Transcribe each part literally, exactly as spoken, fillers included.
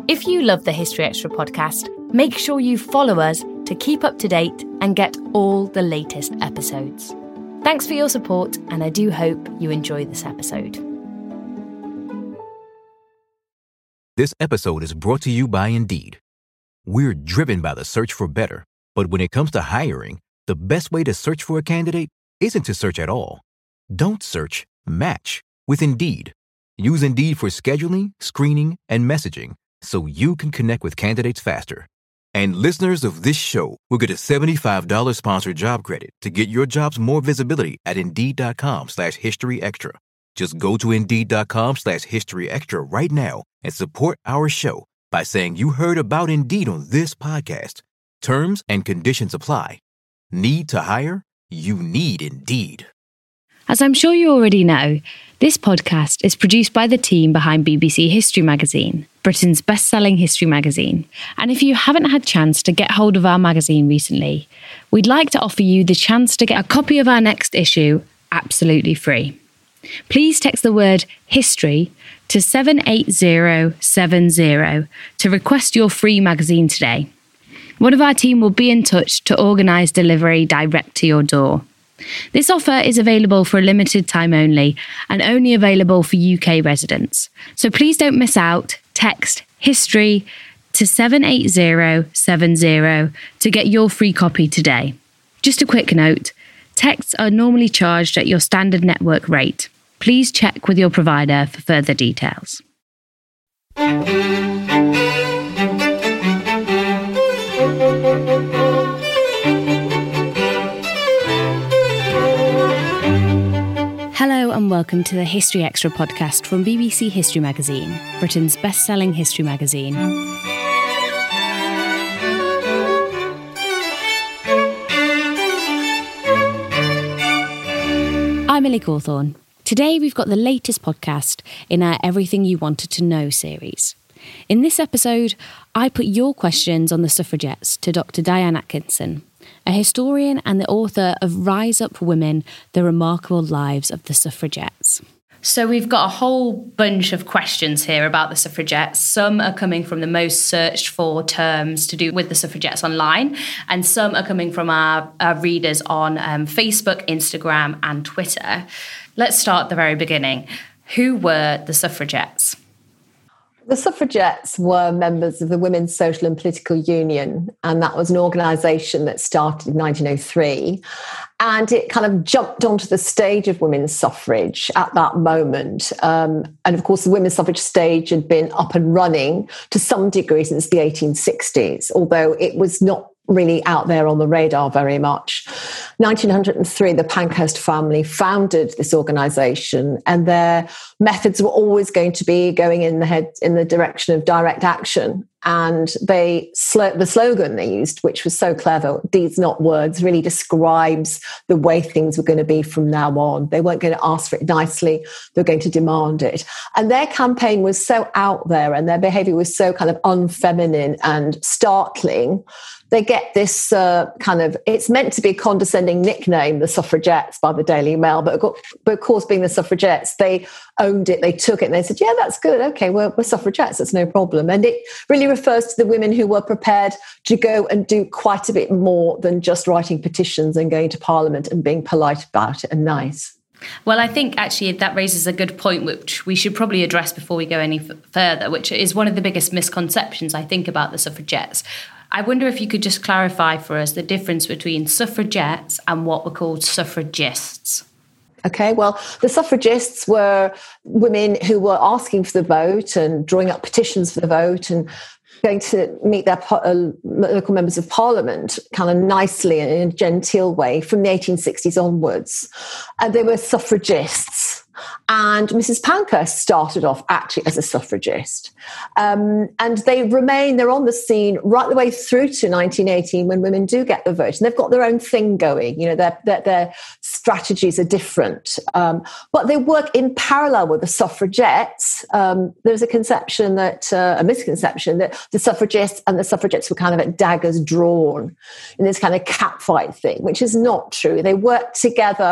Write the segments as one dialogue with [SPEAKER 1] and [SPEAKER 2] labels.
[SPEAKER 1] If you love the History Extra podcast, make sure you follow us to keep up to date and get all the latest episodes. Thanks for your support, and I do hope you enjoy this episode.
[SPEAKER 2] This episode is brought to you by Indeed. We're driven by the search for better, but when it comes to hiring, the best way to search for a candidate isn't to search at all. Don't search, match with Indeed. Use Indeed for scheduling, screening, and messaging so you can connect with candidates faster. And listeners of this show will get a seventy-five dollars sponsored job credit to get your jobs more visibility at Indeed.com slash History Extra. Just go to Indeed.com slash History Extra right now and support our show by saying you heard about Indeed on this podcast. Terms and conditions apply. Need to hire? You need Indeed.
[SPEAKER 1] As I'm sure you already know, this podcast is produced by the team behind B B C History Magazine, Britain's best-selling history magazine. And if you haven't had a chance to get hold of our magazine recently, we'd like to offer you the chance to get a copy of our next issue absolutely free. Please text the word history to seven eight zero seven zero to request your free magazine today. One of our team will be in touch to organise delivery direct to your door. This offer is available for a limited time only and only available for U K residents. So please don't miss out. Text history to seven eight zero seven zero to get your free copy today. Just a quick note, texts are normally charged at your standard network rate. Please check with your provider for further details. Hello and welcome to the History Extra podcast from B B C History Magazine, Britain's best-selling history magazine. I'm Millie Cawthorne. Today we've got the latest podcast in our Everything You Wanted to Know series. In this episode, I put your questions on the suffragettes to Doctor Diane Atkinson, a historian and the author of Rise Up Women, The Remarkable Lives of the Suffragettes. So we've got a whole bunch of questions here about the suffragettes. Some are coming from the most searched for terms to do with the suffragettes online, and some are coming from our, our readers on um, Facebook, Instagram and Twitter. Let's start at the very beginning. Who were the suffragettes?
[SPEAKER 3] The suffragettes were members of the Women's Social and Political Union, and that was an organisation that started in nineteen oh three, and it kind of jumped onto the stage of women's suffrage at that moment. Um, and of course, the women's suffrage stage had been up and running to some degree since the eighteen sixties, although it was not really out there on the radar very much. nineteen oh three, the Pankhurst family founded this organisation, and their methods were always going to be going in the head in the direction of direct action. And they the slogan they used, which was so clever, "Deeds not words," really describes the way things were going to be from now on. They weren't going to ask for it nicely; they were going to demand it. And their campaign was so out there, and their behaviour was so kind of unfeminine and startling. They get this uh, kind of, it's meant to be a condescending nickname, the suffragettes, by the Daily Mail, but, but of course, being the suffragettes, they owned it, they took it, and they said, yeah, that's good, okay, we're, we're suffragettes, that's no problem. And it really refers to the women who were prepared to go and do quite a bit more than just writing petitions and going to Parliament and being polite about it and nice.
[SPEAKER 1] Well, I think actually that raises a good point, which we should probably address before we go any f- further, which is one of the biggest misconceptions, I think, about the suffragettes. I wonder if you could just clarify for us the difference between suffragettes and what were called suffragists.
[SPEAKER 3] Okay, well, the suffragists were women who were asking for the vote and drawing up petitions for the vote and going to meet their uh, local members of Parliament kind of nicely and in a genteel way from the eighteen sixties onwards. And they were suffragists. And Missus Pankhurst started off actually as a suffragist. Um, and they remain, they're on the scene right the way through to nineteen eighteen when women do get the vote. And they've got their own thing going. You know, their, their, their strategies are different. Um, but they work in parallel with the suffragettes. Um, there's a conception that, uh, a misconception that the suffragists and the suffragettes were kind of at daggers drawn in this kind of catfight thing, which is not true. They work together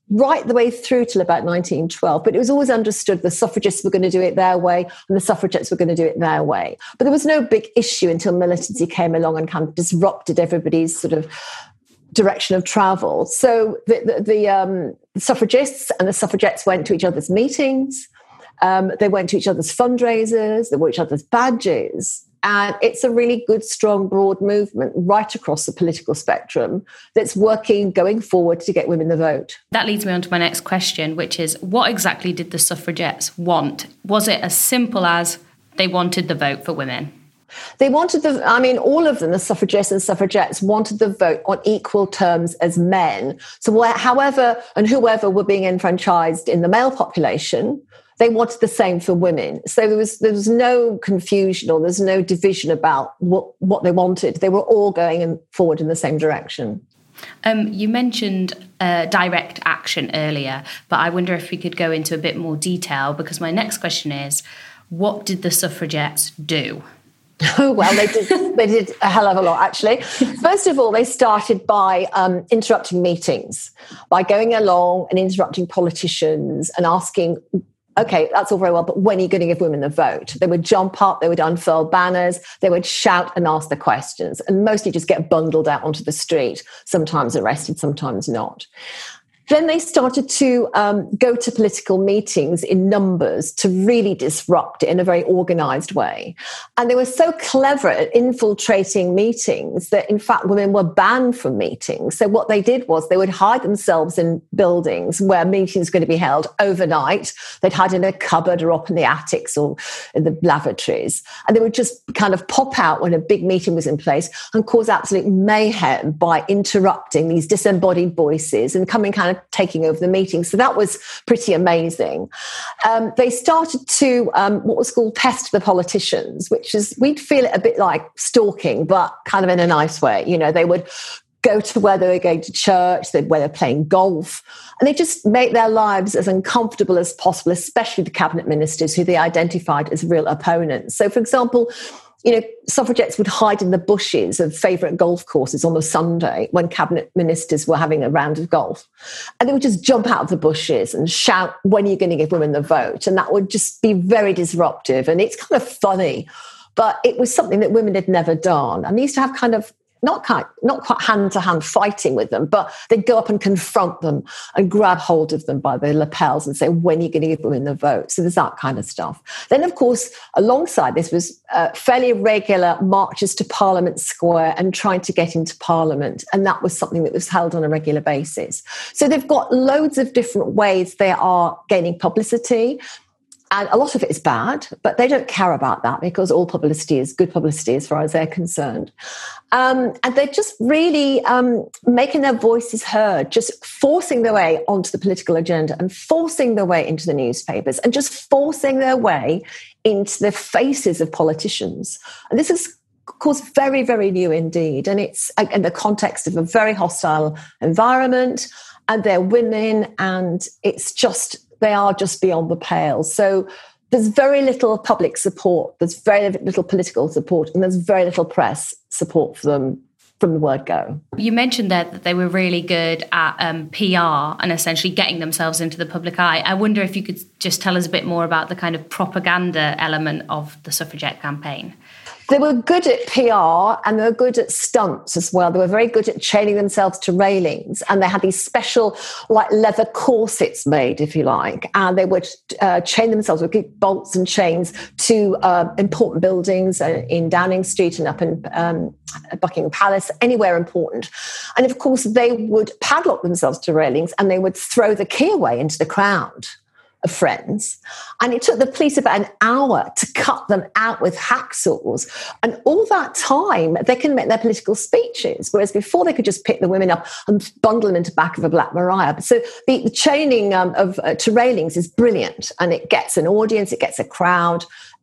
[SPEAKER 3] right the way through till about nineteen twelve. But it was always understood the suffragists were going to do it their way and the suffragettes were going to do it their way. But there was no big issue until militancy came along and kind of disrupted everybody's sort of direction of travel. So the, the, the um, suffragists and the suffragettes went to each other's meetings. Um, they went to each other's fundraisers. They wore each other's badges. And it's a really good, strong, broad movement right across the political spectrum that's working going forward to get women the vote.
[SPEAKER 1] That leads me on to my next question, which is, what exactly did the suffragettes want? Was it as simple as they wanted the vote for women?
[SPEAKER 3] They wanted the, I mean, all of them, the suffragists and suffragettes, wanted the vote on equal terms as men. So where, however and whoever were being enfranchised in the male population, they wanted the same for women. So there was there was no confusion or there's no division about what, what they wanted. They were all going in, forward in the same direction.
[SPEAKER 1] Um, you mentioned uh, direct action earlier, but I wonder if we could go into a bit more detail, because my next question is, what did the suffragettes do?
[SPEAKER 3] Oh, well, they did, they did a hell of a lot, actually. First of all, they started by um, interrupting meetings, by going along and interrupting politicians and asking, okay, that's all very well, but when are you going to give women the vote? They would jump up, they would unfurl banners, they would shout and ask the questions, and mostly just get bundled out onto the street, sometimes arrested, sometimes not. Then they started to um, go to political meetings in numbers to really disrupt it in a very organised way. And they were so clever at infiltrating meetings that, in fact, women were banned from meetings. So what they did was they would hide themselves in buildings where meetings were going to be held overnight. They'd hide in a cupboard or up in the attics or in the lavatories. And they would just kind of pop out when a big meeting was in place and cause absolute mayhem by interrupting these disembodied voices and coming kind of taking over the meeting. So that was pretty amazing. Um, they started to um, what was called pest the politicians, which is, we'd feel it a bit like stalking, but kind of in a nice way. You know, they would go to where they were going to church, where they're playing golf, and they just make their lives as uncomfortable as possible, especially the cabinet ministers who they identified as real opponents. So, for example, you know, suffragettes would hide in the bushes of favourite golf courses on a Sunday when cabinet ministers were having a round of golf. And they would just jump out of the bushes and shout, when are you going to give women the vote? And that would just be very disruptive. And it's kind of funny, but it was something that women had never done. And they used to have kind of not quite, not quite hand-to-hand fighting with them, but they'd go up and confront them and grab hold of them by their lapels and say, when are you going to give women the vote? So there's that kind of stuff. Then, of course, alongside this was uh, fairly regular marches to Parliament Square and trying to get into Parliament. And that was something that was held on a regular basis. So they've got loads of different ways they are gaining publicity. And a lot of it is bad, but they don't care about that because all publicity is good publicity as far as they're concerned. Um, and they're just really um, making their voices heard, just forcing their way onto the political agenda and forcing their way into the newspapers and just forcing their way into the faces of politicians. And this is, of course, very, very new indeed. And it's in the context of a very hostile environment, and they're women, and it's just... they are just beyond the pale. So there's very little public support, there's very little political support, and there's very little press support for them from the word go.
[SPEAKER 1] You mentioned there that they were really good at um, P R and essentially getting themselves into the public eye. I wonder if you could just tell us a bit more about the kind of propaganda element of the suffragette campaign.
[SPEAKER 3] They were good at P R and they were good at stunts as well. They were very good at chaining themselves to railings, and they had these special like leather corsets made, if you like, and they would uh, chain themselves with big bolts and chains to uh, important buildings in Downing Street and up in um, Buckingham Palace, anywhere important. And of course, they would padlock themselves to railings and they would throw the key away into the crowd of friends. And it took the police about an hour to cut them out with hacksaws. And all that time, they can make their political speeches, whereas before they could just pick the women up and bundle them into the back of a Black Maria. So the, the chaining um, of uh, to railings is brilliant, and it gets an audience, it gets a crowd,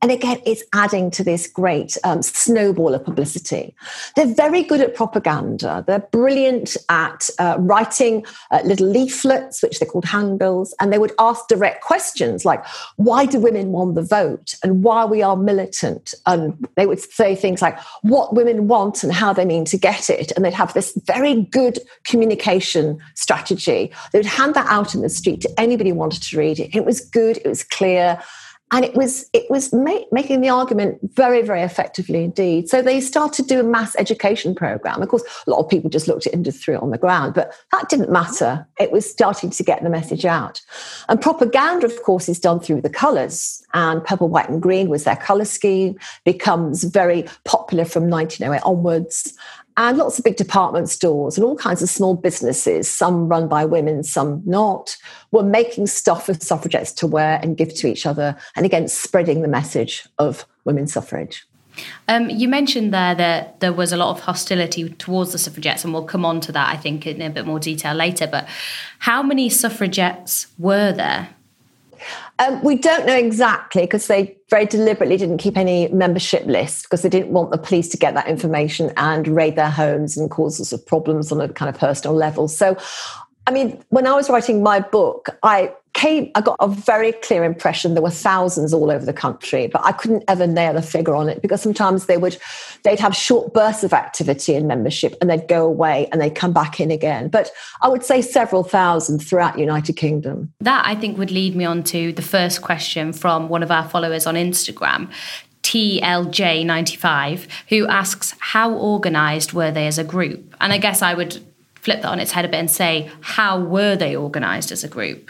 [SPEAKER 3] And again, it's adding to this great um, snowball of publicity. They're very good at propaganda. They're brilliant at uh, writing uh, little leaflets, which they're called handbills, and they would ask direct questions like, why do women want the vote and why we are militant? And they would say things like what women want and how they mean to get it. And they'd have this very good communication strategy. They would hand that out in the street to anybody who wanted to read it. It was good, it was clear, and it was it was ma- making the argument very, very effectively indeed. So they started to do a mass education program. Of course, a lot of people just looked at it and just threw it on the ground, but that didn't matter. It was starting to get the message out. And propaganda, of course, is done through the colours. And purple, white and green was their colour scheme, becomes very popular from nineteen oh eight onwards. And lots of big department stores and all kinds of small businesses, some run by women, some not, were making stuff for suffragettes to wear and give to each other. And again, spreading the message of women's suffrage.
[SPEAKER 1] Um, you mentioned there that there was a lot of hostility towards the suffragettes, and we'll come on to that, I think, in a bit more detail later. But how many suffragettes were there?
[SPEAKER 3] Um, we don't know exactly because they very deliberately didn't keep any membership lists because they didn't want the police to get that information and raid their homes and cause sorts of problems on a kind of personal level. So, I mean, when I was writing my book, I came, I got a very clear impression there were thousands all over the country, but I couldn't ever nail a figure on it because sometimes they would, they'd have short bursts of activity and membership and they'd go away and they'd come back in again. But I would say several thousand throughout the United Kingdom.
[SPEAKER 1] That, I think, would lead me on to the first question from one of our followers on Instagram, T L J ninety-five, who asks, how organised were they as a group? And I guess I would flip that on its head a bit and say, how were they organised as a group?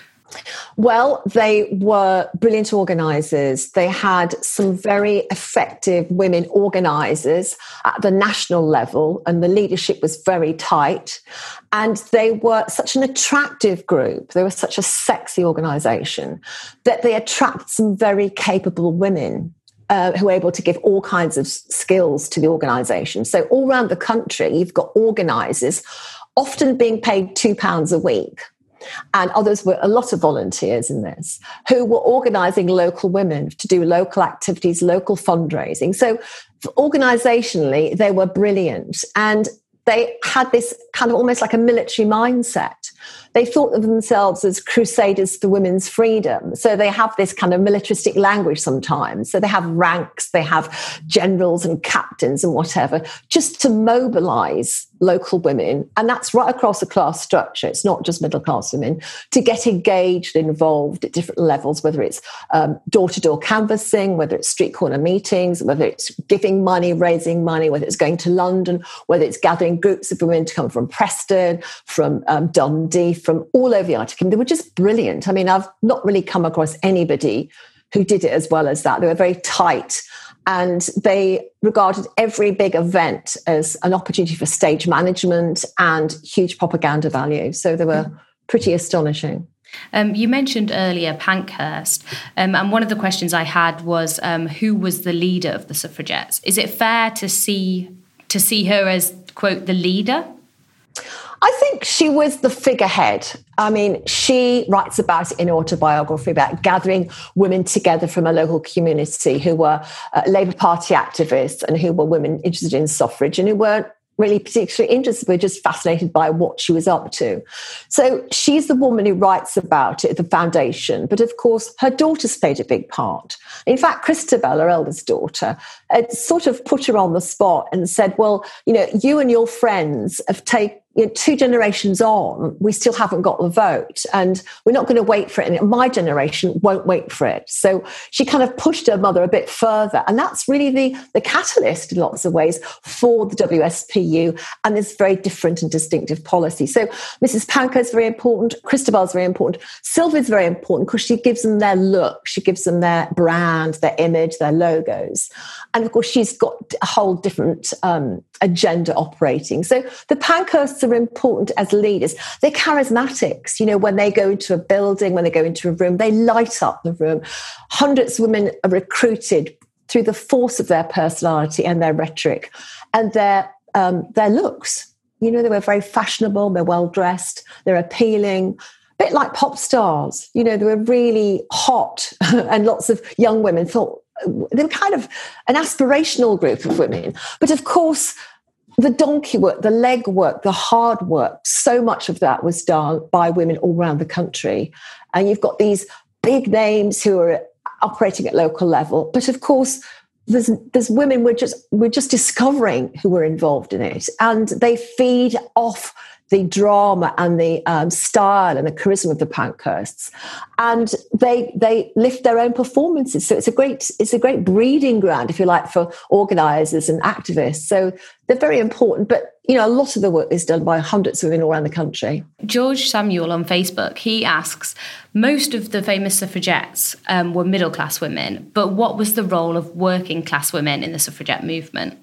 [SPEAKER 3] Well, they were brilliant organisers. They had some very effective women organisers at the national level, and the leadership was very tight. And they were such an attractive group. They were such a sexy organisation that they attracted some very capable women Uh, who are able to give all kinds of skills to the organisation. So all around the country, you've got organisers often being paid two pounds a week. And others were a lot of volunteers in this who were organising local women to do local activities, local fundraising. So organisationally, they were brilliant. And they had this kind of almost like a military mindset. They thought of themselves as crusaders for women's freedom. So they have this kind of militaristic language sometimes. So they have ranks, they have generals and captains and whatever, just to mobilise local women. And that's right across the class structure. It's not just middle class women, to get engaged and involved at different levels, whether it's um, door-to-door canvassing, whether it's street corner meetings, whether it's giving money, raising money, whether it's going to London, whether it's gathering groups of women to come from Preston, from um, Dundee, from all over the United Kingdom. They were just brilliant. I mean, I've not really come across anybody who did it as well as that. They were very tight, and they regarded every big event as an opportunity for stage management and huge propaganda value. So they were pretty astonishing.
[SPEAKER 1] Um, you mentioned earlier Pankhurst, um, and one of the questions I had was um, who was the leader of the suffragettes? Is it fair to see to see her as, quote, the leader?
[SPEAKER 3] I think she was the figurehead. I mean, she writes about it in autobiography, about gathering women together from a local community who were uh, Labour Party activists and who were women interested in suffrage and who weren't really particularly interested, were just fascinated by what she was up to. So she's the woman who writes about it, the foundation. But of course, her daughters played a big part. In fact, Christabel, her eldest daughter, had sort of put her on the spot and said, well, you know, you and your friends have taken, you know, two generations on, we still haven't got the vote, and we're not going to wait for it. And my generation won't wait for it. So she kind of pushed her mother a bit further. And that's really the, the catalyst in lots of ways for the W S P U and this very different and distinctive policy. So Missus Pankhurst is very important. Christabel is very important. Sylvia is very important because she gives them their look. She gives them their brand, their image, their logos. And of course, she's got a whole different um, agenda operating. So the Pankhursts are important as leaders. They're charismatics. You know, when they go into a building, when they go into a room, they light up the room. Hundreds of women are recruited through the force of their personality and their rhetoric and their um, their looks. You know, they were very fashionable, they're well-dressed, they're appealing, a bit like pop stars. You know, they were really hot and lots of young women thought, they were kind of an aspirational group of women. But of course, the donkey work, the leg work, the hard work, so much of that was done by women all around the country. And you've got these big names who are operating at local level. But of course, there's, there's women we're just, we're just discovering who were involved in it. And they feed off the drama and the um, style and the charisma of the Pankhursts, and they they lift their own performances. So it's a great it's a great breeding ground, if you like, for organisers and activists. So they're very important. But you know, a lot of the work is done by hundreds of women all around the country.
[SPEAKER 1] George Samuel on Facebook, he asks, most of the famous suffragettes um, were middle class women, but what was the role of working class women in the suffragette movement?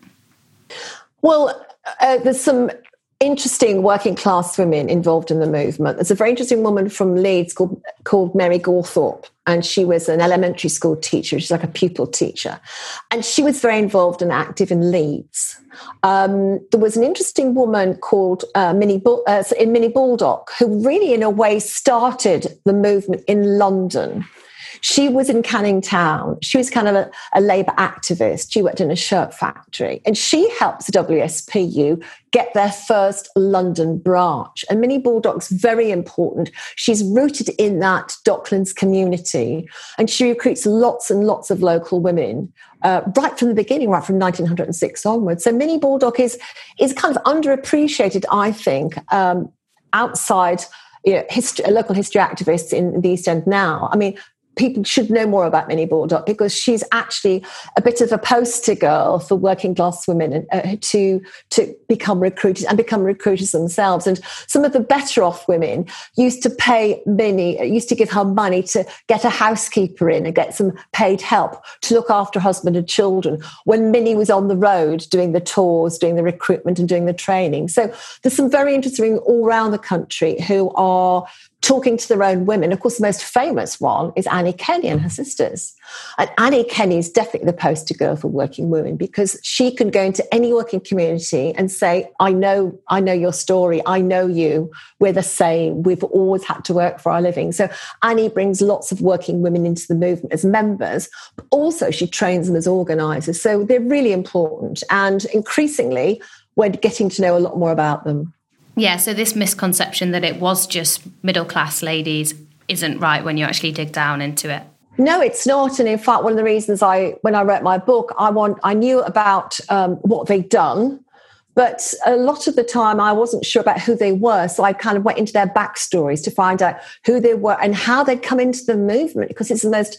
[SPEAKER 3] Well, uh, there's some interesting working class women involved in the movement. There's a very interesting woman from Leeds called, called Mary Gawthorpe, and she was an elementary school teacher. She's like a pupil teacher. And she was very involved and active in Leeds. Um, there was an interesting woman called uh, Minnie, Bull, uh, in Minnie Baldock, who really, in a way, started the movement in London. She was in Canning Town. She was kind of a, a Labour activist. She worked in a shirt factory. And she helps the W S P U get their first London branch. And Minnie Baldock's very important. She's rooted in that Docklands community. And she recruits lots and lots of local women uh, right from the beginning, right from nineteen oh six onwards. So Minnie Baldock is, is kind of underappreciated, I think, um, outside you know, history, local history activists in the East End now. I mean, people should know more about Minnie Baldock because she's actually a bit of a poster girl for working class women uh, to, to become recruited and become recruiters themselves. And some of the better off women used to pay Minnie, used to give her money to get a housekeeper in and get some paid help to look after husband and children when Minnie was on the road doing the tours, doing the recruitment and doing the training. So there's some very interesting all around the country who are talking to their own women. Of course, the most famous one is Annie Kenney and her sisters. And Annie Kenney is definitely the poster girl for working women because she can go into any working community and say, I know, I know your story. I know you. We're the same. We've always had to work for our living. So Annie brings lots of working women into the movement as members, but also she trains them as organisers. So they're really important. And increasingly, we're getting to know a lot more about them.
[SPEAKER 1] Yeah, so this misconception that it was just middle-class ladies isn't right when you actually dig down into it.
[SPEAKER 3] No, it's not. And in fact, one of the reasons I, when I wrote my book, I want, I knew about um, what they'd done, but a lot of the time I wasn't sure about who they were. So I kind of went into their backstories to find out who they were and how they'd come into the movement, because it's the most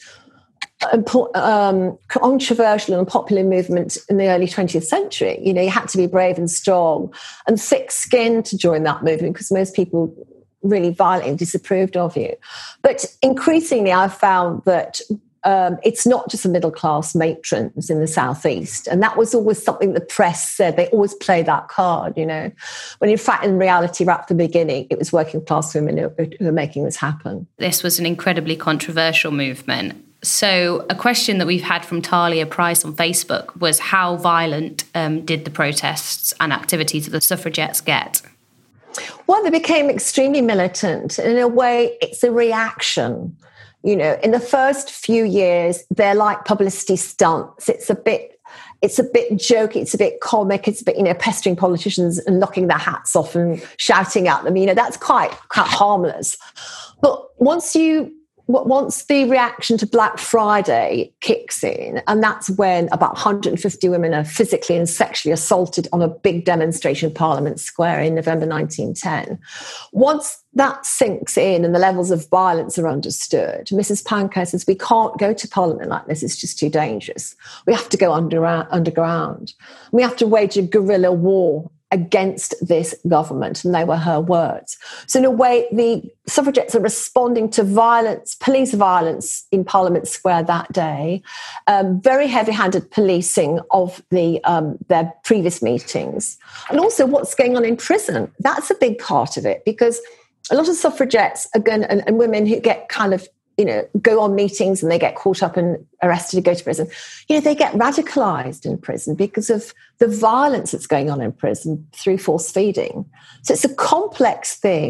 [SPEAKER 3] um, controversial and popular movement in the early twentieth century. You know, you had to be brave and strong and thick-skinned to join that movement because most people really violently disapproved of you. But increasingly, I've found that um, it's not just the middle-class matrons in the southeast, and that was always something the press said. They always play that card, you know, when in fact, in reality, right from the beginning, it was working-class women who, who were making this happen.
[SPEAKER 1] This was an incredibly controversial movement. So a question that we've had from Talia Price on Facebook was how violent um, did the protests and activities of the suffragettes get?
[SPEAKER 3] Well, they became extremely militant. In a way, it's a reaction. You know, in the first few years, they're like publicity stunts. It's a bit, it's a bit jokey. It's a bit comic. It's a bit, you know, pestering politicians and knocking their hats off and shouting at them. You know, that's quite, quite harmless. But once you Once the reaction to Black Friday kicks in, and that's when about one hundred fifty women are physically and sexually assaulted on a big demonstration in Parliament Square in November nineteen ten. Once that sinks in and the levels of violence are understood, Missus Pankhurst says, we can't go to Parliament like this. It's just too dangerous. We have to go under, underground. We have to wage a guerrilla war against this government, and they were her words. So in a way, the suffragettes are responding to violence, police violence in Parliament Square that day, um, very heavy-handed policing of the um, their previous meetings, and also what's going on in prison. That's a big part of it, because a lot of suffragettes are going, and, and women who get kind of, you know, go on meetings and they get caught up and arrested and go to prison, you know, they get radicalised in prison because of the violence that's going on in prison through force feeding. So it's a complex thing.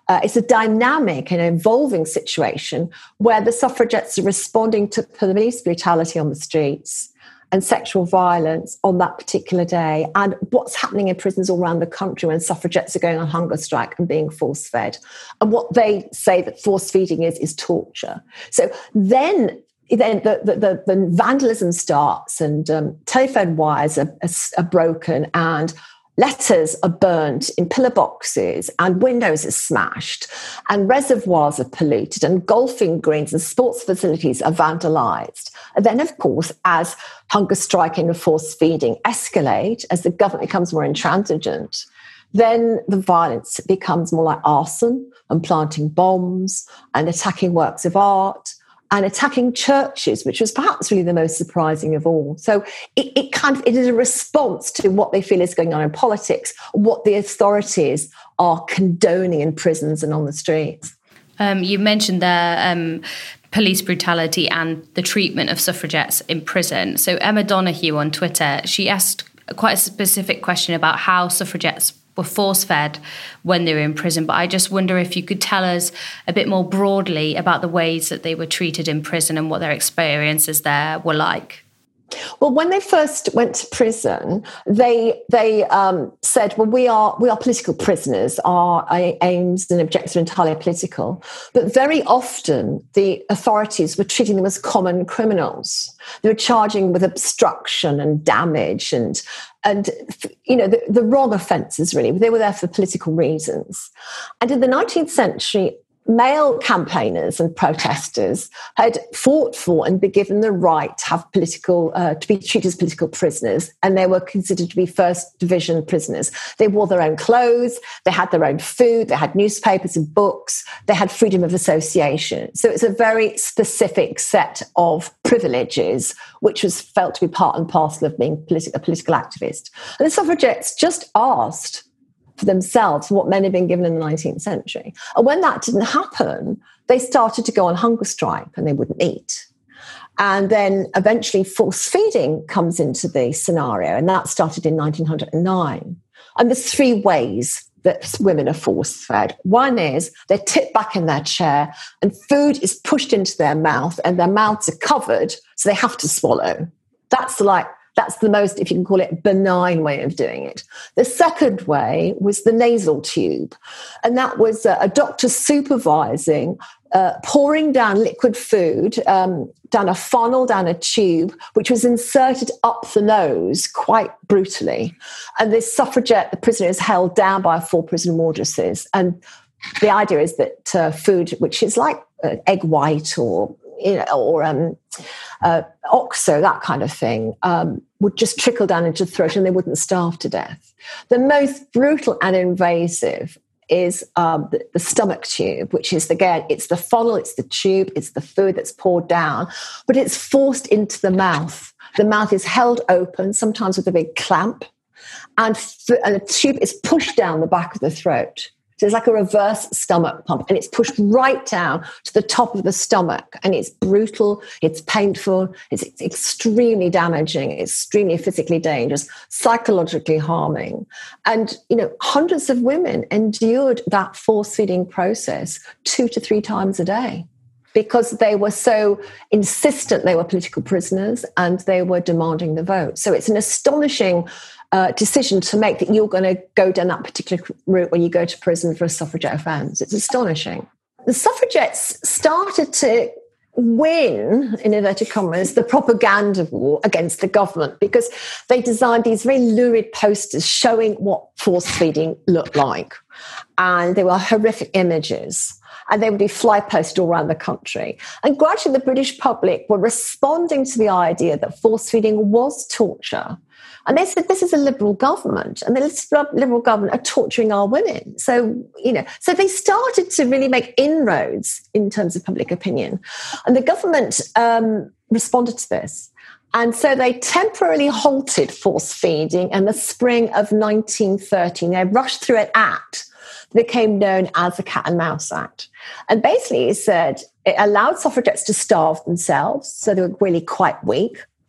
[SPEAKER 3] Uh, it's a dynamic and evolving situation where the suffragettes are responding to police brutality on the streets and sexual violence on that particular day, and what's happening in prisons all around the country when suffragettes are going on hunger strike and being force-fed. And what they say that force-feeding is, is torture. So then, then the, the, the, the vandalism starts, and um, telephone wires are, are, are broken, and letters are burnt in pillar boxes, and windows are smashed, and reservoirs are polluted, and golfing greens and sports facilities are vandalised. And then, of course, as hunger striking and force feeding escalate, as the government becomes more intransigent, then the violence becomes more like arson and planting bombs and attacking works of art and attacking churches, which was perhaps really the most surprising of all. So it, it kind of it is a response to what they feel is going on in politics, what the authorities are condoning in prisons and on the streets.
[SPEAKER 1] Um, you mentioned there um, police brutality and the treatment of suffragettes in prison. So Emma Donoghue on Twitter, she asked quite a specific question about how suffragettes were force-fed when they were in prison. But I just wonder if you could tell us a bit more broadly about the ways that they were treated in prison and what their experiences there were like.
[SPEAKER 3] Well, when they first went to prison, they they um, said, well, we are we are political prisoners. Our aims and objectives are entirely political. But very often, the authorities were treating them as common criminals. They were charging with obstruction and damage and, and you know, the, the wrong offences, really. They were there for political reasons. And in the nineteenth century, male campaigners and protesters had fought for and been given the right to have political, uh, to be treated as political prisoners, and they were considered to be first division prisoners. They wore their own clothes, they had their own food, they had newspapers and books, they had freedom of association. So it's a very specific set of privileges, which was felt to be part and parcel of being politi- a political activist. And the suffragettes just asked for themselves what men had been given in the nineteenth century. And when that didn't happen, they started to go on hunger strike and they wouldn't eat. And then eventually force feeding comes into the scenario, and that started in nineteen oh nine. And there's three ways that women are force fed. One is they're tipped back in their chair and food is pushed into their mouth and their mouths are covered, so they have to swallow. That's like That's the most, if you can call it, benign way of doing it. The second way was the nasal tube. And that was a, a doctor supervising, uh, pouring down liquid food, um, down a funnel, down a tube, which was inserted up the nose quite brutally. And this suffragette, the prisoner, is held down by four prison wardresses. And the idea is that uh, food, which is like uh, egg white or You know, or um, uh, oxo, that kind of thing, um, would just trickle down into the throat and they wouldn't starve to death. The most brutal and invasive is um, the, the stomach tube, which is, again, it's the funnel, it's the tube, it's the food that's poured down, but it's forced into the mouth. The mouth is held open, sometimes with a big clamp, and, th- and the tube is pushed down the back of the throat. So it's like a reverse stomach pump, and it's pushed right down to the top of the stomach, and it's brutal, it's painful, it's extremely damaging, it's extremely physically dangerous, psychologically harming. And, you know, hundreds of women endured that force-feeding process two to three times a day because they were so insistent they were political prisoners and they were demanding the vote. So it's an astonishing Uh, decision to make that you're going to go down that particular route when you go to prison for a suffragette offence. It's astonishing. The suffragettes started to win, in inverted commas, the propaganda war against the government because they designed these very lurid posters showing what force feeding looked like. And they were horrific images. And they would be fly posted all around the country. And gradually the British public were responding to the idea that force feeding was torture. And they said, this is a liberal government, and the liberal government are torturing our women. So, you know, so they started to really make inroads in terms of public opinion. And the government um, responded to this. And so they temporarily halted force feeding in the spring of nineteen thirteen. They rushed through an act that became known as the Cat and Mouse Act. And basically it said it allowed suffragettes to starve themselves, so they were really quite weak.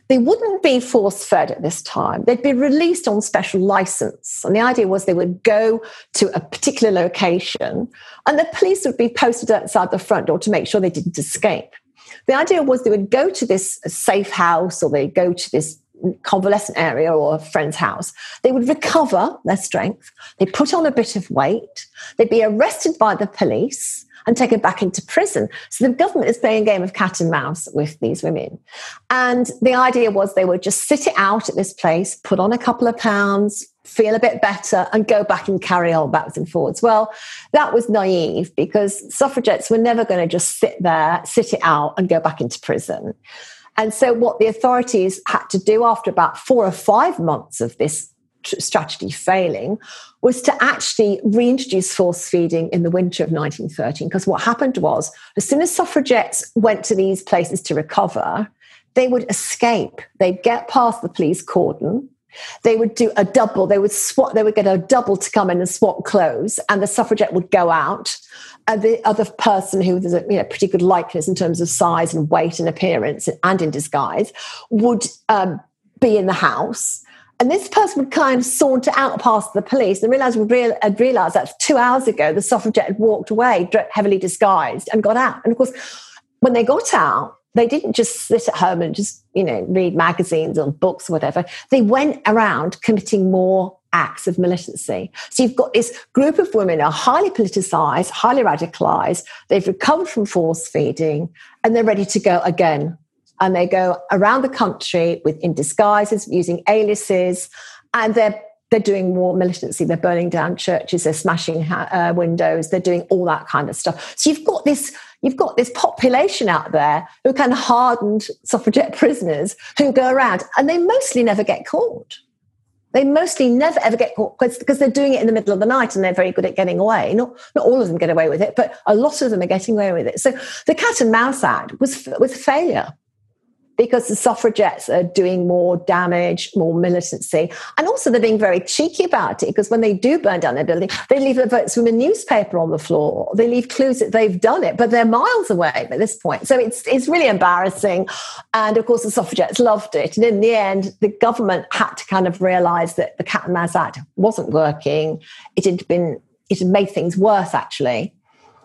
[SPEAKER 3] they wouldn't be force-fed at this time. They'd be released on special license. And the idea was they would go to a particular location and the police would be posted outside the front door to make sure they didn't escape. The idea was they would go to this safe house or they'd go to this convalescent area or a friend's house. They would recover their strength. They'd put on a bit of weight. They'd be arrested by the police and taken back into prison. So the government is playing a game of cat and mouse with these women. And the idea was they would just sit it out at this place, put on a couple of pounds, feel a bit better, and go back and carry on backwards and forwards. Well, that was naive because suffragettes were never going to just sit there, sit it out and go back into prison. And so what the authorities had to do after about four or five months of this strategy failing was to actually reintroduce force feeding in the winter of nineteen thirteen. Because what happened was, as soon as suffragettes went to these places to recover, they would escape. They'd get past the police cordon. They would do a double. They would swap. They would get a double to come in and swap clothes, and the suffragette would go out. And the other person who was a you know, pretty good likeness in terms of size and weight and appearance and in disguise would um, be in the house. And this person would kind of saunter out past the police and realize would real, had realized that two hours ago the suffragette had walked away heavily disguised and got out. And of course, when they got out, they didn't just sit at home and just, you know, read magazines or books or whatever. They went around committing more acts of militancy. So you've got this group of women who are highly politicized, highly radicalized. They've recovered from force feeding and they're ready to go again. And they go around the country with in disguises, using aliases, and they're they're doing more militancy. They're burning down churches, they're smashing uh, windows, they're doing all that kind of stuff. So you've got this you've got this population out there who are kind of hardened suffragette prisoners who go around, and they mostly never get caught. They mostly never ever get caught because they're doing it in the middle of the night and they're very good at getting away. Not not all of them get away with it, but a lot of them are getting away with it. So the Cat and Mouse Act was was a failure, because the suffragettes are doing more damage, more militancy. And also they're being very cheeky about it, because when they do burn down their building, they leave a Votes Women newspaper on the floor. They leave clues that they've done it, but they're miles away at this point. So it's it's really embarrassing. And of course, the suffragettes loved it. And in the end, the government had to kind of realize that the Cat and Mouse Act wasn't working. It had been, it had made things worse, actually.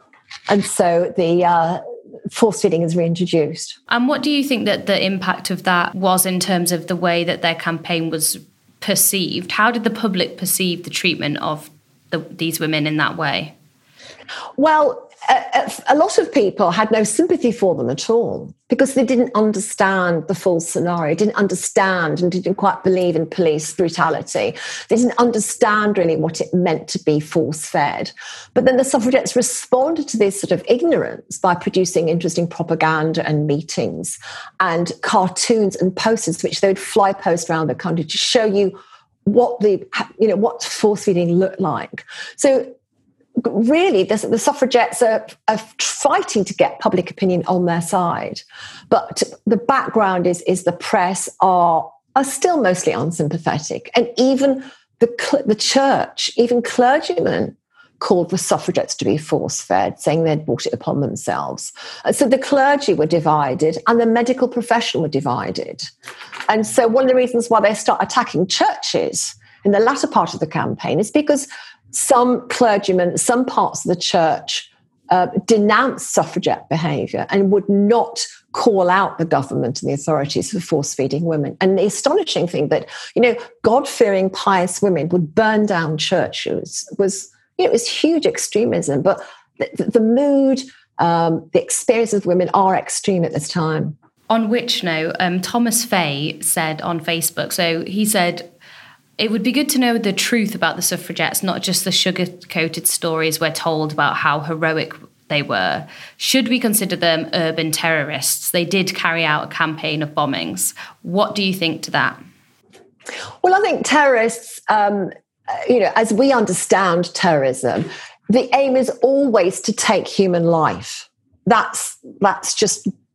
[SPEAKER 3] And so the uh, force feeding is reintroduced.
[SPEAKER 1] And what do you think that the impact of that was in terms of the way that their campaign was perceived? How did the public perceive the treatment of the, these women in that way?
[SPEAKER 3] Well, a, a lot of people had no sympathy for them at all, because they didn't understand the full scenario, didn't understand and didn't quite believe in police brutality. They didn't understand really what it meant to be force-fed. But then the suffragettes responded to this sort of ignorance by producing interesting propaganda and meetings and cartoons and posters, which they would fly post around the country to show you what the, you know, what force-feeding looked like. So really, the, the suffragettes are, are fighting to get public opinion on their side. But the background is, is the press are, are still mostly unsympathetic. And even the, the church, even clergymen called for suffragettes to be force-fed, saying they'd brought it upon themselves. So the clergy were divided and the medical profession were divided. And so one of the reasons why they start attacking churches in the latter part of the campaign is because some clergymen, some parts of the church uh, denounced suffragette behaviour and would not call out the government and the authorities for force-feeding women. And the astonishing thing that, you know, God-fearing, pious women would burn down churches was, you know, it was huge extremism. But the, the mood, um, the experiences of women are extreme at this time.
[SPEAKER 1] On which note, um, Thomas Fay said on Facebook, so he said, "It would be good to know the truth about the suffragettes, not just the sugar-coated stories we're told about how heroic they were. Should we consider them urban terrorists? They did carry out a campaign of bombings." What do you think to that?
[SPEAKER 3] Well, I think terrorists, um, you know, as we understand terrorism, the aim is always to take human life. That's that's just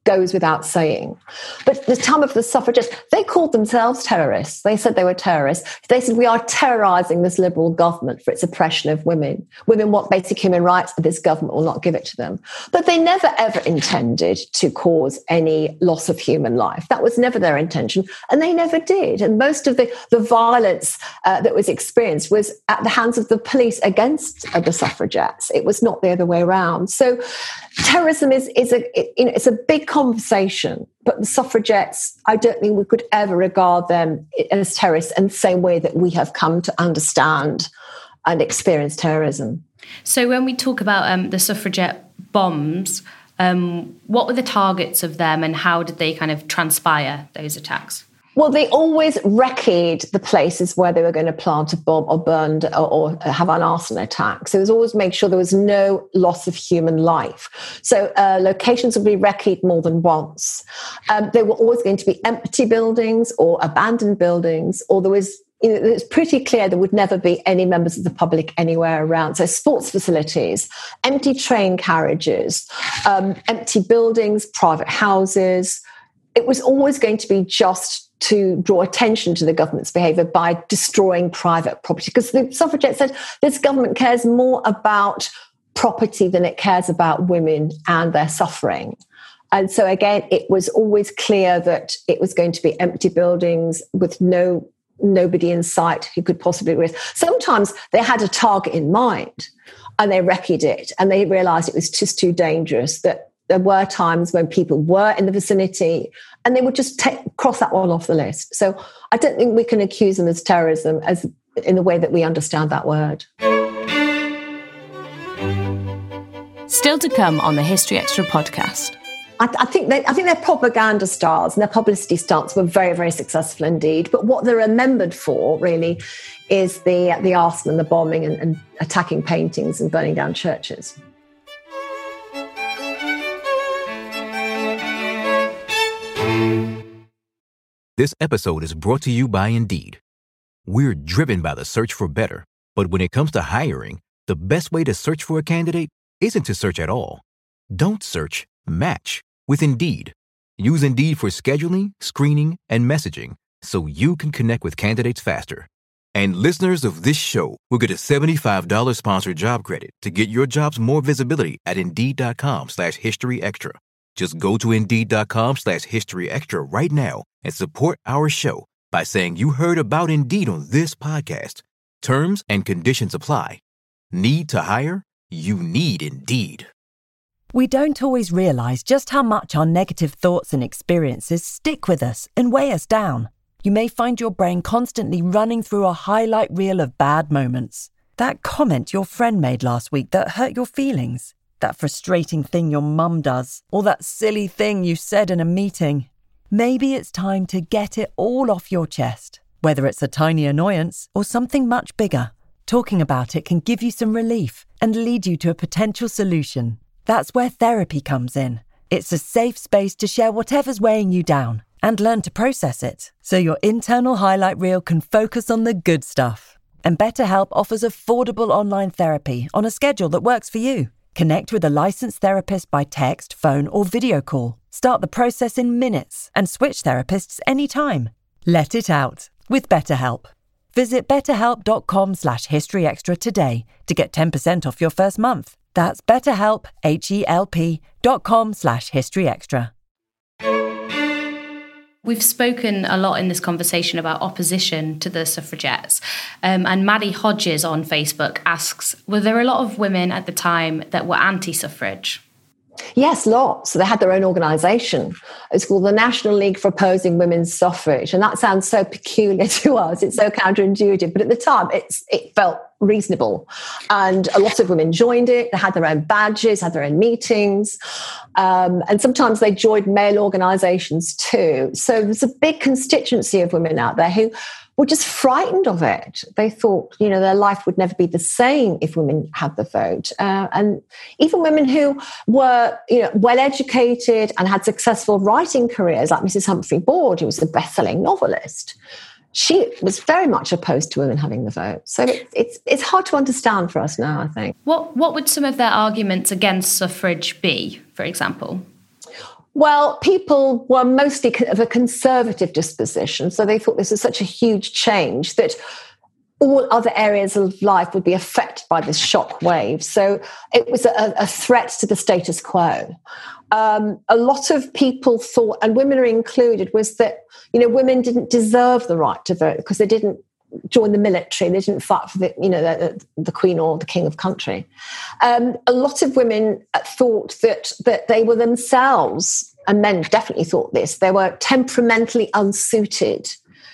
[SPEAKER 3] goes without saying. But at the time of the suffragettes, they called themselves terrorists. They said they were terrorists. They said, we are terrorising this Liberal government for its oppression of women. Women want basic human rights, but this government will not give it to them. But they never, ever intended to cause any loss of human life. That was never their intention, and they never did. And most of the, the violence uh, that was experienced was at the hands of the police against uh, the suffragettes. It was not the other way around. So terrorism is, is a, it, you know, it's a big conversation, but the suffragettes, I don't think we could ever regard them as terrorists in the same way that we have come to understand and experience terrorism.
[SPEAKER 1] So when we talk about um, the suffragette bombs, um, what were the targets of them and how did they kind of transpire, those attacks?
[SPEAKER 3] Well, they always recceed the places where they were going to plant a bomb or burned or, or have an arson attack. So it was always make sure there was no loss of human life. So uh, locations would be recceed more than once. Um, they were always going to be empty buildings or abandoned buildings, or there was You know, it's pretty clear there would never be any members of the public anywhere around. So sports facilities, empty train carriages, um, empty buildings, private houses. It was always going to be just to draw attention to the government's behaviour by destroying private property. Because the suffragettes said this government cares more about property than it cares about women and their suffering. And so again, it was always clear that it was going to be empty buildings with no nobody in sight who could possibly risk. Sometimes they had a target in mind and they recceed it, and they realised it was just too dangerous, that there were times when people were in the vicinity and they would just take, cross that one off the list. So I don't think we can accuse them as terrorism as in the way that we understand that word.
[SPEAKER 1] Still to come on the History Extra podcast.
[SPEAKER 3] I, I think they, I think their propaganda stars and their publicity stunts were very, very successful indeed. But what they're remembered for, really, is the the arson and the bombing and, and attacking paintings and burning down churches.
[SPEAKER 2] This episode is brought to you by Indeed. We're driven by the search for better, but when it comes to hiring, the best way to search for a candidate isn't to search at all. Don't search, match with Indeed. Use Indeed for scheduling, screening, and messaging so you can connect with candidates faster. And listeners of this show will get a seventy-five dollars sponsored job credit to get your jobs more visibility at Indeed.com slash History Extra. Just go to Indeed.com slash History Extra right now and support our show by saying you heard about Indeed on this podcast. Terms and conditions apply. Need to hire? You need Indeed.
[SPEAKER 4] We don't always realise just how much our negative thoughts and experiences stick with us and weigh us down. You may find your brain constantly running through a highlight reel of bad moments. That comment your friend made last week that hurt your feelings. That frustrating thing your mum does. Or that silly thing you said in a meeting. Maybe it's time to get it all off your chest. Whether it's a tiny annoyance or something much bigger, talking about it can give you some relief and lead you to a potential solution. That's where therapy comes in. It's a safe space to share whatever's weighing you down and learn to process it, so your internal highlight reel can focus on the good stuff. And BetterHelp offers affordable online therapy on a schedule that works for you. Connect with a licensed therapist by text, phone, or video call. Start the process in minutes and switch therapists anytime. Let it out with BetterHelp. Visit betterhelp.com slash historyextra today to get ten percent off your first month. That's betterhelp, H-E-L-P dot com slash historyextra.
[SPEAKER 1] We've spoken a lot in this conversation about opposition to the suffragettes. Um, and Maddie Hodges on Facebook asks, were there a lot of women at the time that were anti-suffrage?
[SPEAKER 3] Yes, lots. So they had their own organisation. It's called the National League for Opposing Women's Suffrage. And that sounds so peculiar to us. It's so counterintuitive. But at the time, it's, it felt reasonable. And a lot of women joined it. They had their own badges, had their own meetings. Um, and sometimes they joined male organisations too. So there's a big constituency of women out there who were just frightened of it. They thought, you know, their life would never be the same if women had the vote. Uh, and even women who were, you know, well-educated and had successful writing careers, like Missus Humphrey Bord, who was a best-selling novelist, she was very much opposed to women having the vote. So it, it's it's hard to understand for us now, I think.
[SPEAKER 1] What what would some of their arguments against suffrage be, for example?
[SPEAKER 3] Well, people were mostly of a conservative disposition, so they thought this was such a huge change that all other areas of life would be affected by this shock wave. So it was a, a threat to the status quo. Um, a lot of people thought, and women are included, was that, you know, women didn't deserve the right to vote because they didn't join the military, they didn't fight for the, you know, the, the Queen or the King of country. Um, a lot of women thought that that they were themselves, and men definitely thought this, they were temperamentally unsuited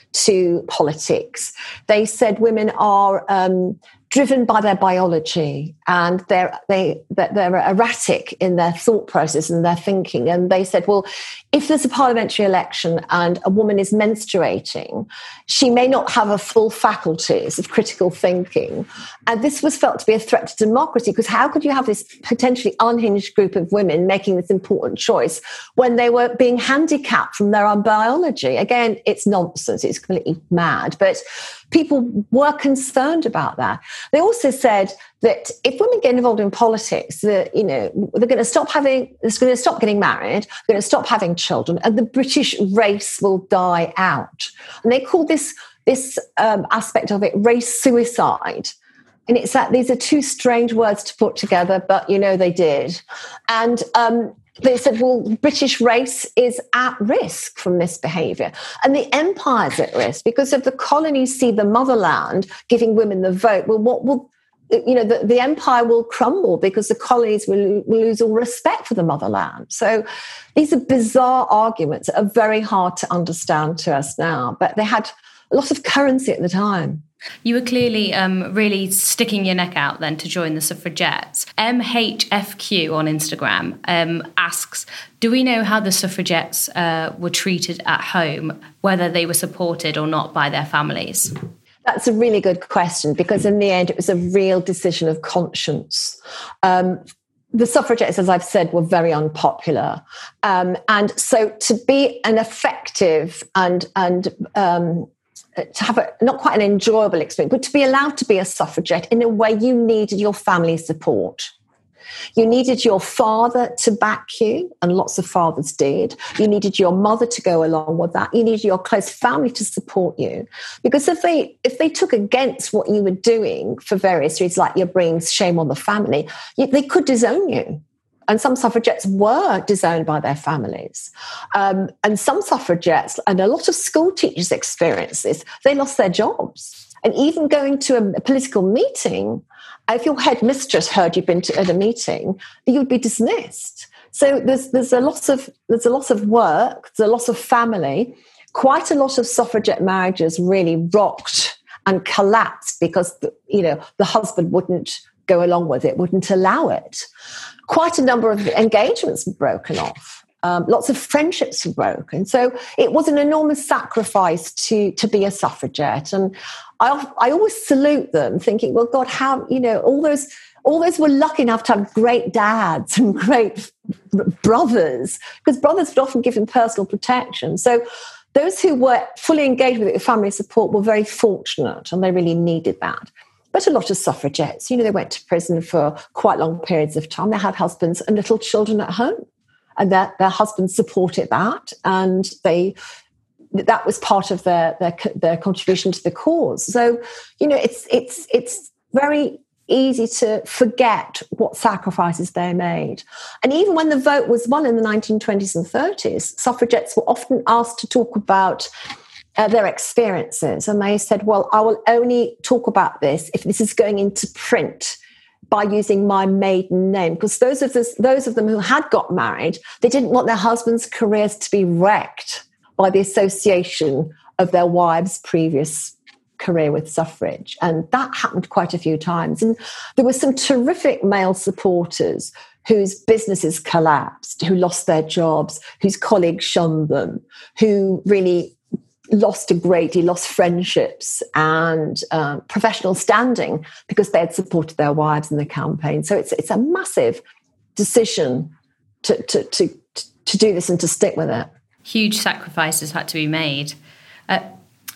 [SPEAKER 3] to politics. They said women are um, driven by their biology, and they're they that they're erratic in their thought process and their thinking. And they said, well, if there's a parliamentary election and a woman is menstruating, she may not have a full faculties of critical thinking. And this was felt to be a threat to democracy, because how could you have this potentially unhinged group of women making this important choice when they were being handicapped from their own biology? Again, it's nonsense. It's completely mad. But people were concerned about that. They also said that if women get involved in politics, that, you know, they're going to stop having, they're going to stop getting married, they're going to stop having children, and the British race will die out. And they call this this um, aspect of it race suicide. And it's that these are two strange words to put together, but you know they did. And um, they said, well, British race is at risk from this behaviour. And the empire's at risk because if the colonies see the motherland giving women the vote, well, what will, you know, the, the empire will crumble because the colonies will, will lose all respect for the motherland. So these are bizarre arguments that are very hard to understand to us now, but they had a lot of currency at the time.
[SPEAKER 1] You were clearly um, really sticking your neck out then to join the suffragettes. M H F Q on Instagram um, asks, do we know how the suffragettes uh, were treated at home, whether they were supported or not by their families?
[SPEAKER 3] That's a really good question, because in the end, it was a real decision of conscience. Um, the suffragettes, as I've said, were very unpopular. Um, and so to be an effective and, and um, to have a, not quite an enjoyable experience, but to be allowed to be a suffragette, in a way, you needed your family support. You needed your father to back you, and lots of fathers did. You needed your mother to go along with that. You needed your close family to support you. Because if they if they took against what you were doing for various reasons, like you're bringing shame on the family, you, they could disown you. And some suffragettes were disowned by their families. Um, and some suffragettes, and a lot of school teachers experienced this, they lost their jobs. And even going to a, a political meeting, if your headmistress heard you'd been to, at a meeting, you would be dismissed. So there's there's a lot of there's a lot of work, there's a lot of family. Quite a lot of suffragette marriages really rocked and collapsed because the, you know the husband wouldn't go along with it, wouldn't allow it. Quite a number of engagements were broken off. Um, lots of friendships were broken. So it was an enormous sacrifice to to be a suffragette. And I I always salute them, thinking, well, God, how, you know, all those all those were lucky enough to have great dads and great brothers, because brothers would often give them personal protection. So those who were fully engaged with it with family support were very fortunate, and they really needed that. But a lot of suffragettes, you know, they went to prison for quite long periods of time. They had husbands and little children at home, and their, their husbands supported that, and they that was part of their, their their contribution to the cause. So, you know, it's it's it's very easy to forget what sacrifices they made. And even when the vote was won in the nineteen twenties and thirties, suffragettes were often asked to talk about Uh, their experiences, and they said, well, I will only talk about this if this is going into print by using my maiden name, because those of this, those of them who had got married, they didn't want their husbands' careers to be wrecked by the association of their wives' previous career with suffrage. And that happened quite a few times. And there were some terrific male supporters whose businesses collapsed, who lost their jobs, whose colleagues shunned them, who really lost a great deal, lost friendships and um, professional standing because they had supported their wives in the campaign. So it's it's a massive decision to to to to do this and to stick with it.
[SPEAKER 1] Huge sacrifices had to be made. Uh,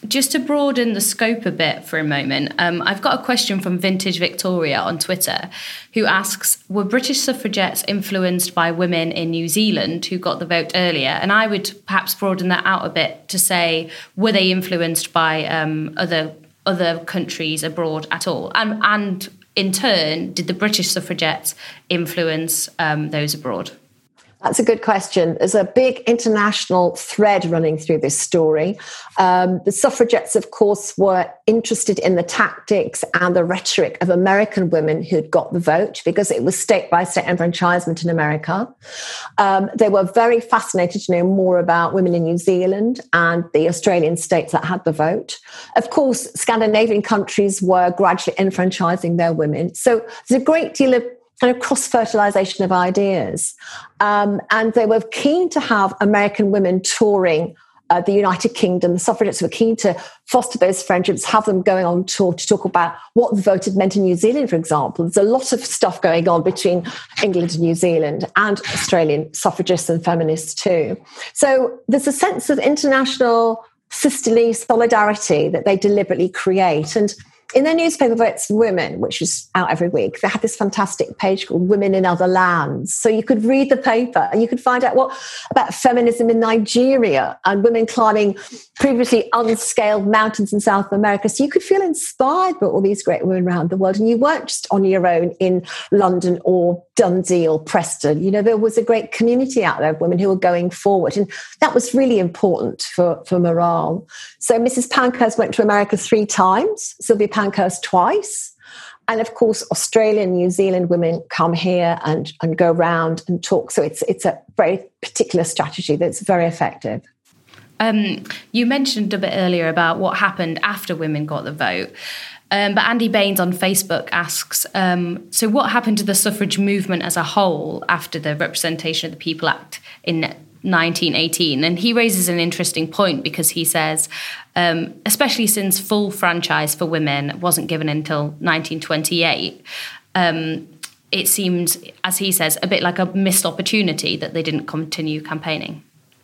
[SPEAKER 1] just to broaden the scope a bit for a moment, um, I've got a question from Vintage Victoria on Twitter, who asks, were British suffragettes influenced by women in New Zealand who got the vote earlier? And I would perhaps broaden that out a bit to say, were they influenced by um, other other countries abroad at all? And, and in turn, did the British suffragettes influence um, those abroad?
[SPEAKER 3] That's a good question. There's a big international thread running through this story. Um, the suffragettes, of course, were interested in the tactics and the rhetoric of American women who'd got the vote because it was state-by-state enfranchisement in America. Um, they were very fascinated to know more about women in New Zealand and the Australian states that had the vote. Of course, Scandinavian countries were gradually enfranchising their women. So there's a great deal of kind of cross-fertilization of ideas. Um, and they were keen to have American women touring uh, the United Kingdom. The suffragettes were keen to foster those friendships, have them going on tour to talk about what the vote had meant in New Zealand, for example. There's a lot of stuff going on between England and New Zealand and Australian suffragists and feminists too. So there's a sense of international sisterly solidarity that they deliberately create. And in their newspaper, Votes for Women, which is out every week, they had this fantastic page called Women in Other Lands. So you could read the paper and you could find out what about feminism in Nigeria and women climbing previously unscaled mountains in South America. So you could feel inspired by all these great women around the world. And you weren't just on your own in London or Dundee or Preston. You know, there was a great community out there of women who were going forward. And that was really important for, for morale. So Missus Pankhurst went to America three times. Sylvia Pankhurst twice. And of course, Australian and New Zealand women come here and, and go around and talk. So it's it's a very particular strategy that's very effective.
[SPEAKER 1] Um, you mentioned a bit earlier about what happened after women got the vote. Um, but Andy Baines on Facebook asks, um, so what happened to the suffrage movement as a whole after the Representation of the People Act in nineteen eighteen? And he raises an interesting point because he says, um, especially since full franchise for women wasn't given until nineteen twenty-eight, um, it seemed, as he says, a bit like a missed opportunity that they didn't continue campaigning.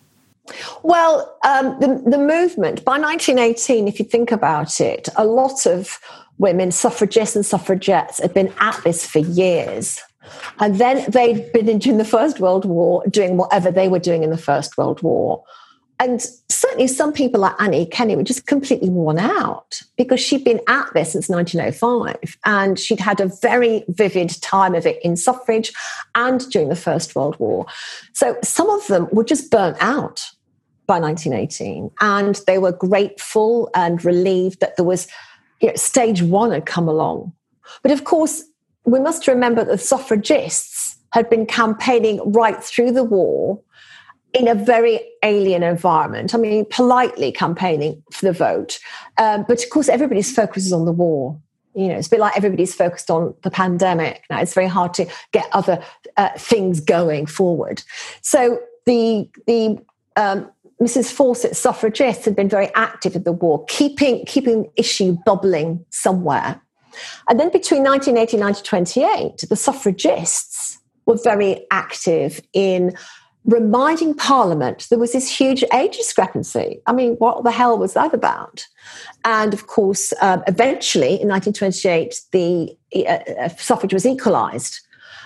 [SPEAKER 3] Well, um, the, the movement, by nineteen eighteen, if you think about it, a lot of women, suffragists and suffragettes, had been at this for years. And then they'd been in the First World War doing whatever they were doing in the First World War. And certainly some people like Annie Kenney were just completely worn out because she'd been at this since nineteen oh five and she'd had a very vivid time of it in suffrage and during the First World War. So some of them were just burnt out by nineteen eighteen, and they were grateful and relieved that there was, you know, stage one had come along. But of course, we must remember that the suffragists had been campaigning right through the war in a very alien environment. I mean, politely campaigning for the vote. Um, but of course, everybody's focus is on the war. You know, it's a bit like everybody's focused on the pandemic. Now, it's very hard to get other uh, things going forward. So the the um, Missus Fawcett's suffragists had been very active in the war, keeping keeping the issue bubbling somewhere. And then between nineteen eighteen and nineteen twenty-eight, the suffragists were very active in reminding Parliament there was this huge age discrepancy. I mean, what the hell was that about? And of course, um, eventually in nineteen twenty-eight, the uh, suffrage was equalised.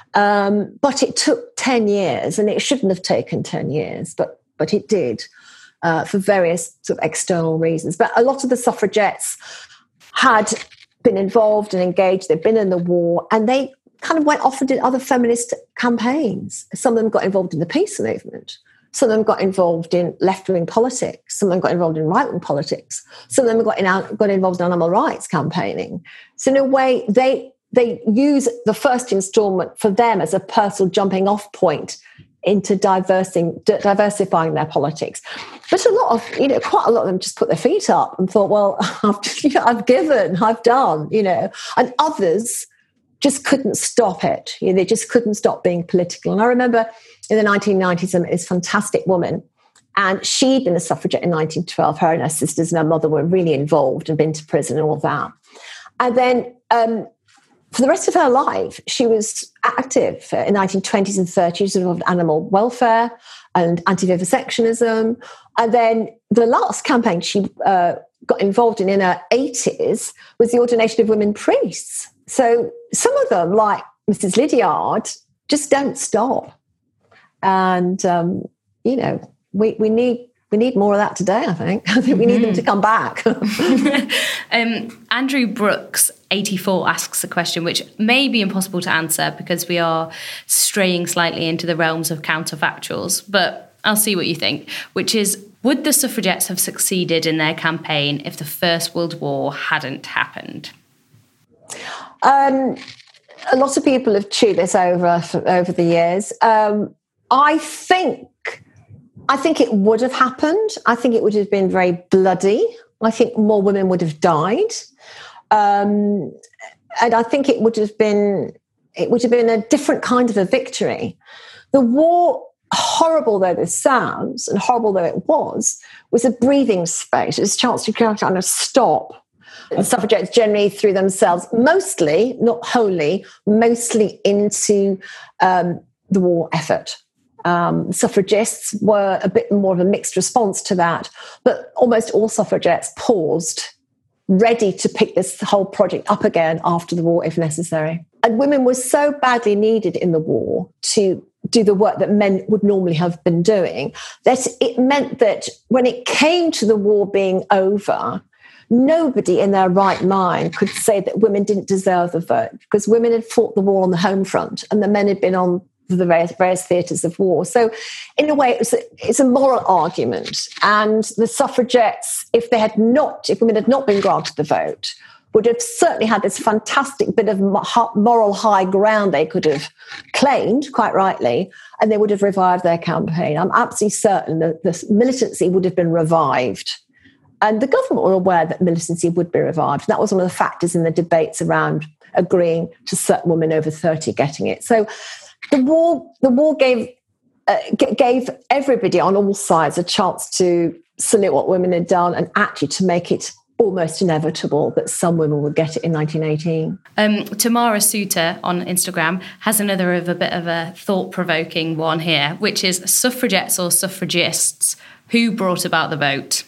[SPEAKER 3] Um, but it took ten years, and it shouldn't have taken ten years, but but it did uh, for various sort of external reasons. But a lot of the suffragettes had been involved and engaged. They'd been in the war, and they kind of went off and did other feminist campaigns. Some of them got involved in the peace movement. Some of them got involved in left-wing politics. Some of them got involved in right-wing politics. Some of them got, in, got involved in animal rights campaigning. So in a way, they they use the first instalment for them as a personal jumping off point into diversing, diversifying their politics. But a lot of, you know, quite a lot of them just put their feet up and thought, well, I've, you know, I've given, I've done, you know. And others just couldn't stop it. You know, they just couldn't stop being political. And I remember in the nineteen nineties, this fantastic woman, and she'd been a suffragette in nineteen twelve. Her and her sisters and her mother were really involved and been to prison and all that. And then um, for the rest of her life, she was active in the nineteen twenties and thirties involved animal welfare and anti-vivisectionism. And then the last campaign she uh, got involved in in her eighties was the ordination of women priests. So some of them, like Missus Lydiard, just don't stop. And, um, you know, we, we need we need more of that today, I think. I think we need mm-hmm. them to come back.
[SPEAKER 1] um, Andrew Brooks, eighty-four, asks a question which may be impossible to answer because we are straying slightly into the realms of counterfactuals, but I'll see what you think, which is, would the suffragettes have succeeded in their campaign if the First World War hadn't happened?
[SPEAKER 3] Um, a lot of people have chewed this over over the years. Um, I think I think it would have happened. I think it would have been very bloody. I think more women would have died. Um, and I think it would have been it would have been a different kind of a victory. The war, horrible though this sounds, and horrible though it was, was a breathing space. It was a chance to kind of stop. And suffragettes generally threw themselves mostly, not wholly, mostly into um, the war effort. Um, suffragists were a bit more of a mixed response to that, but almost all suffragettes paused, ready to pick this whole project up again after the war if necessary. And women were so badly needed in the war to do the work that men would normally have been doing that it meant that when it came to the war being over, nobody in their right mind could say that women didn't deserve the vote, because women had fought the war on the home front and the men had been on the various, various theatres of war. So in a way, it was a, it's a moral argument. And the suffragettes, if they had not, if women had not been granted the vote, would have certainly had this fantastic bit of moral high ground they could have claimed, quite rightly, and they would have revived their campaign. I'm absolutely certain that the militancy would have been revived. And the government were aware that militancy would be revived. That was one of the factors in the debates around agreeing to certain women over thirty getting it. So the war, the war gave uh, g- gave everybody on all sides a chance to salute what women had done and actually to make it almost inevitable that some women would get it in nineteen eighteen.
[SPEAKER 1] Um, Tamara Suter on Instagram has another of a bit of a thought-provoking one here, which is suffragettes or suffragists, who brought about the vote?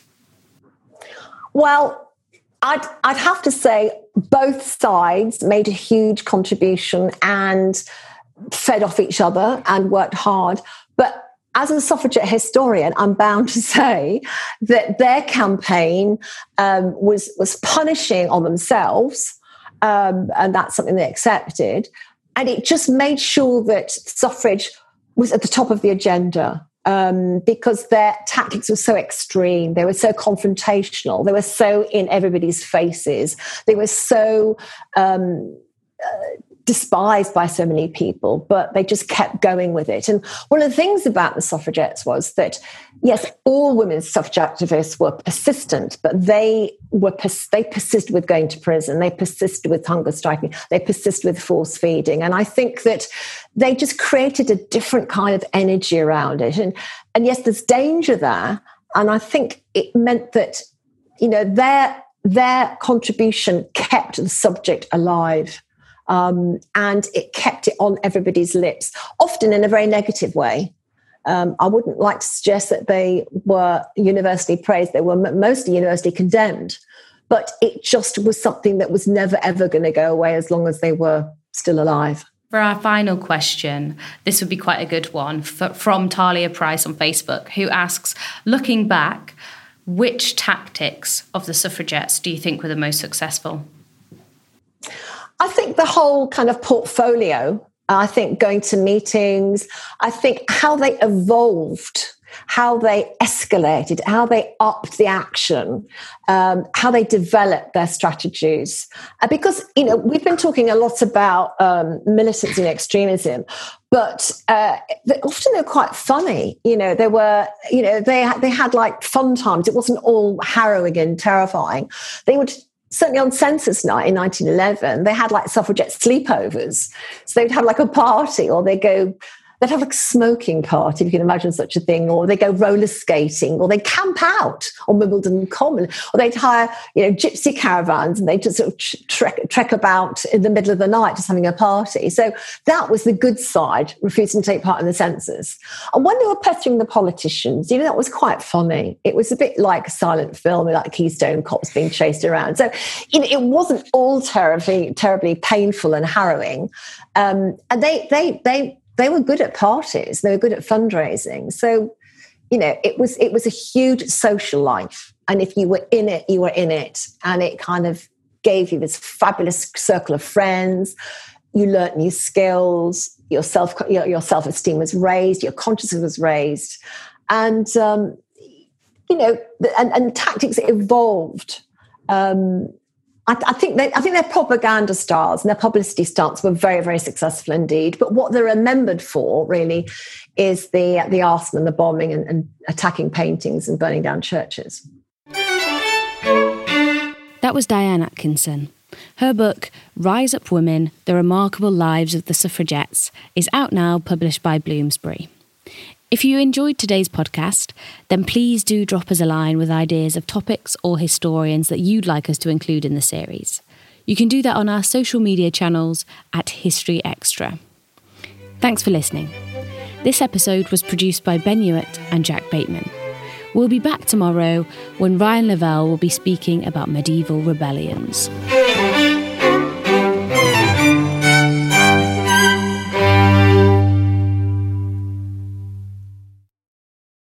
[SPEAKER 3] Well, I'd, I'd have to say both sides made a huge contribution and fed off each other and worked hard. But as a suffragette historian, I'm bound to say that their campaign um, was, was punishing on themselves, um, and that's something they accepted. And it just made sure that suffrage was at the top of the agenda. Um, because their tactics were so extreme, they were so confrontational, they were so in everybody's faces, they were so um, uh, despised by so many people, but they just kept going with it. And one of the things about the suffragettes was that, yes, all women's suffrage activists were persistent, but they were pers- they persisted with going to prison, they persisted with hunger striking, they persisted with force feeding. And I think that they just created a different kind of energy around it. And, and yes, there's danger there. And I think it meant that, you know, their, their contribution kept the subject alive. Um, and it kept it on everybody's lips, often in a very negative way. Um, I wouldn't like to suggest that they were universally praised. They were mostly universally condemned. But it just was something that was never, ever going to go away as long as they were still alive.
[SPEAKER 1] For our final question, this would be quite a good one, f- from Talia Price on Facebook, who asks, looking back, which tactics of the suffragettes do you think were the most successful?
[SPEAKER 3] I think the whole kind of portfolio, I think going to meetings, I think how they evolved, how they escalated, how they upped the action, um, how they developed their strategies. Uh, because, you know, we've been talking a lot about um, militancy and extremism, but uh, they, often they're quite funny. You know, they were, you know, they, they had like fun times. It wasn't all harrowing and terrifying. They would... Certainly on census night in nineteen eleven, they had like suffragette sleepovers. So they'd have like a party, or they'd go they'd have a smoking party, if you can imagine such a thing, or they go roller skating, or they camp out on Wimbledon Common, or they'd hire, you know, gypsy caravans, and they just sort of trek, trek about in the middle of the night just having a party. So that was the good side, refusing to take part in the census. And when they were pestering the politicians, you know, that was quite funny. It was a bit like a silent film, like Keystone Cops being chased around. So, you know, it wasn't all terribly, terribly painful and harrowing. Um, and they, they, they, They were good at parties. They were good at fundraising. So, you know, it was it was a huge social life. And if you were in it, you were in it. And it kind of gave you this fabulous circle of friends. You learnt new skills. Your self your, your self-esteem was raised. Your consciousness was raised. And, um, you know, and, and tactics evolved. Um I, I think they, I think their propaganda styles and their publicity stunts were very, very successful indeed. But what they're remembered for, really, is the the arson and the bombing and, and attacking paintings and burning down churches.
[SPEAKER 1] That was Diane Atkinson. Her book, Rise Up Women, The Remarkable Lives of the Suffragettes, is out now, published by Bloomsbury. If you enjoyed today's podcast, then please do drop us a line with ideas of topics or historians that you'd like us to include in the series. You can do that on our social media channels at History Extra. Thanks for listening. This episode was produced by Ben Hewitt and Jack Bateman. We'll be back tomorrow when Ryan Lavelle will be speaking about medieval rebellions.